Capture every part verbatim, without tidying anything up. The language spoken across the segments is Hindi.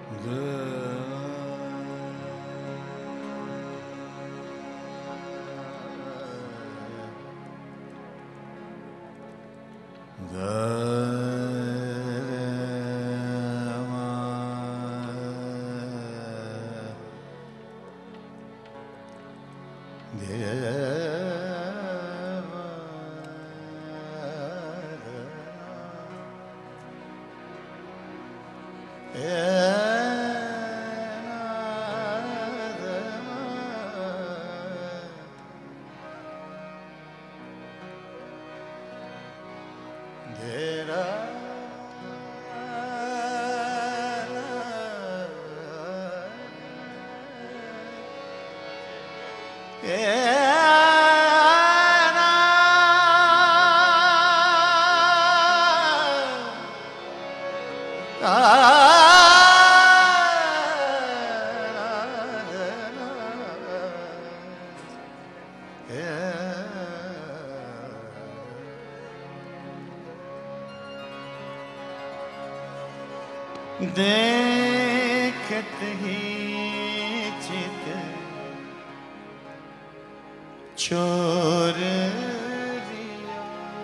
देखत ही चित चोर लिया,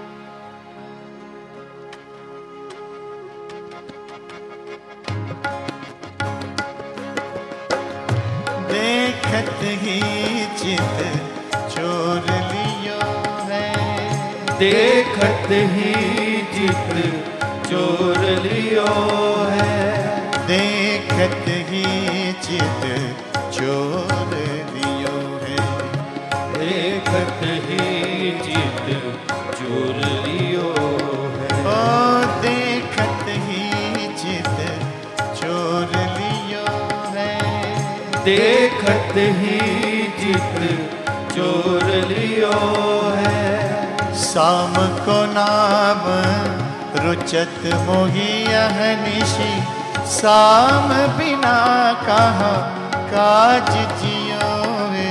देखत ही चित चोर लियो है, देखत ही चित चोर लियो है, देखत ही चित चोर लियो है, देखत ही चित चोर लियो है। ओ देखत ही चित चोर लियो है, देखत ही चित चोर लियो है। शाम को नाम रुचत मोहियह निशि, शाम बिना कहा काज जियोवे,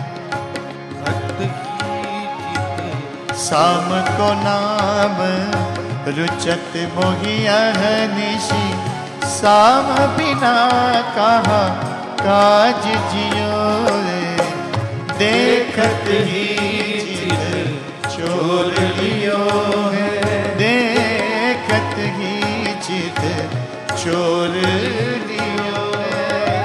शाम को नाम रुचत मोहियह निशि, शाम बिना कहा काज जियोवे, देखत ही चित चोर लियो है, देखत ही चित चोर लियो है।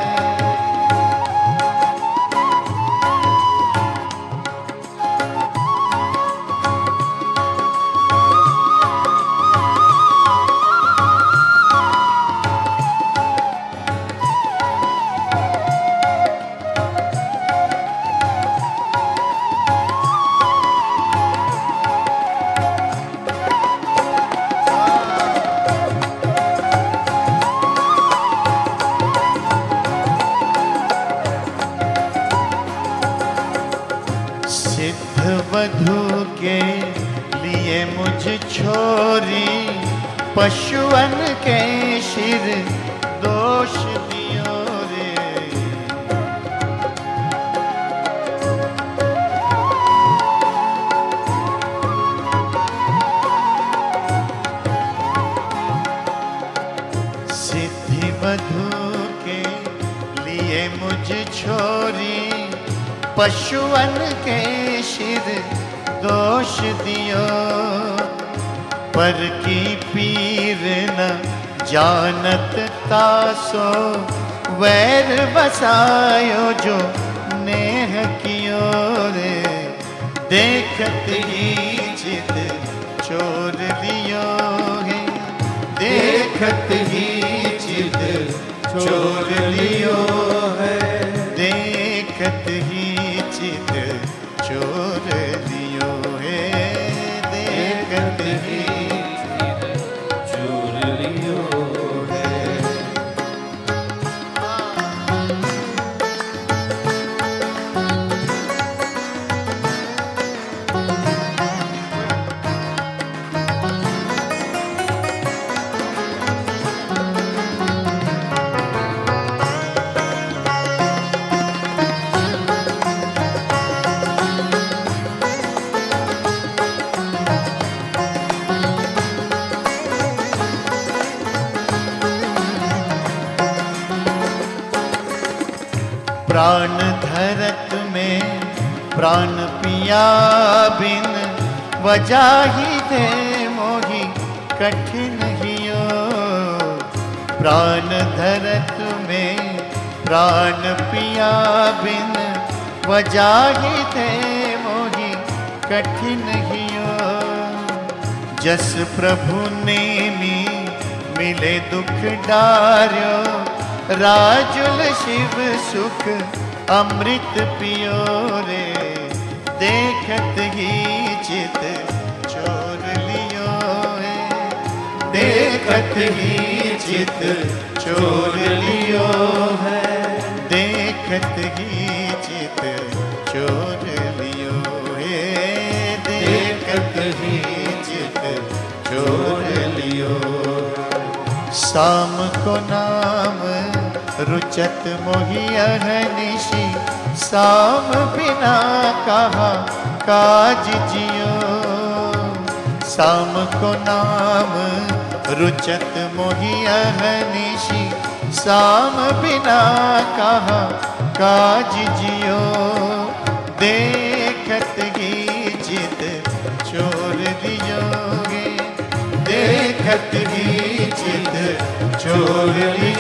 वधू के लिए मुझ छोरी, पशुअन के शिर दोष दियो रे, सिद्धि वधू के लिए मुझ छोरी, पशुअन के शिर दोष दियो, पर की पीर न जानत तासो, वैर बसायो जो नेह कियो रे, देखत ही चित चोर लियो है, देखत ही चित चोर लियो है, देखत ही चित चोर लियो है, देखत ही चित चोर लियो है। प्राण धरत में प्राण पिया बिन वजाही दे मोही कठिन हियो। प्राण धरत में प्राण पिया बिन वजाही दे मोही कठिन हियो। जस प्रभु नेमी मिले दुख डार्यो राजुल शिव सुख अमृत पियो रे। देखत ही चित चोर लियो है, देखत ही चित चोर लियो है, देखत ही चित चोर लियो है, देखत ही चित चोर लियो। शाम को नाम रुचत मोहि अहनिशि, शाम बिना कहा काज जियो। शाम को नाम रुचत मोहि अहनिशि, शाम बिना कहा काज जियो। देखत ही चित चोर दियोगे, देखत ही चित चोर लियो।